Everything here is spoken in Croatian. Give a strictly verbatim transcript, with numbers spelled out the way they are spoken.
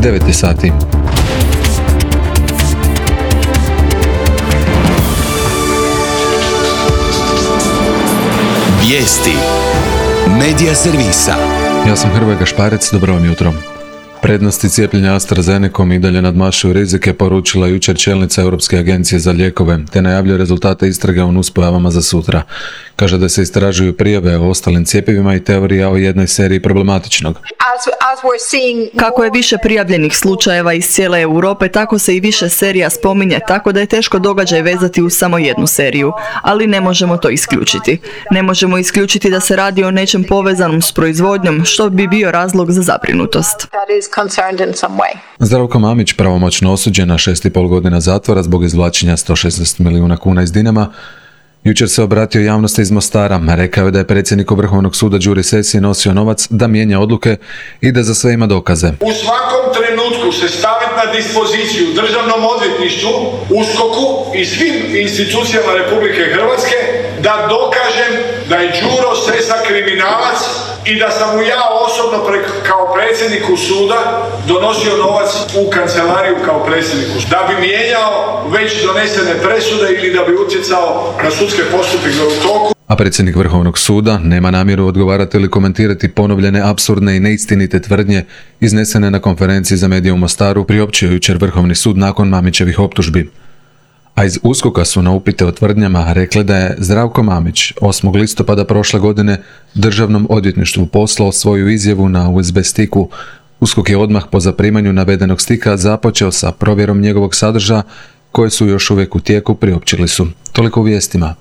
devet sati. Vijesti Medija servisa. Ja sam Hrvoje Gašparec, dobro vam jutro. Prednosti cijepljenja AstraZenecom i dalje nadmašuju rizike, poručila jučer čelnica Europske agencije za lijekove, te najavljuje rezultate istrage o nuspojavama za sutra. Kaže da se istražuju prijave o ostalim cjepivima i teorija o jednoj seriji problematičnog. Kako je više prijavljenih slučajeva iz cijele Europe, tako se i više serija spominje, tako da je teško događaj vezati uz samo jednu seriju. Ali ne možemo to isključiti. Ne možemo isključiti da se radi o nečem povezanom s proizvodnjom, što bi bio razlog za zabrinutost. Zdravko Mamić, pravomoćno osuđen na šest i pol godina zatvora zbog izvlačenja sto šesnaest milijuna kuna iz Dinama, jučer se obratio javnosti iz Mostara. Rekao je da je predsjedniku Vrhovnog suda Đuri Sessi nosio novac, da mijenja odluke i da za sve ima dokaze. U svakom trenutku se staviti na dispoziciju Državnom odvjetništvu, U S K O K-u i svim institucijama Republike Hrvatske da dokažem da je Đuro Sessa kriminalac i da sam mu ja osobno pre, kao predsjedniku suda donosio novac u kancelariju kao predsjedniku. Da bi mijenjao već donesene presude ili da bi utjecao na sudske postupke u toku. A predsjednik Vrhovnog suda nema namjeru odgovarati ili komentirati ponovljene apsurdne i neistinite tvrdnje iznesene na konferenciji za medije u Mostaru, priopćio jučer Vrhovni sud nakon Mamićevih optužbi. A iz U S K O K-a su na upite o tvrdnjama rekli da je Zdravko Mamić osmog listopada prošle godine Državnom odvjetništvu poslao svoju izjavu na U S B stiku. U S K O K je odmah po zaprimanju navedenog stika započeo sa provjerom njegovog sadržaja, koje su još uvijek u tijeku, priopćili su. Toliko u vijestima.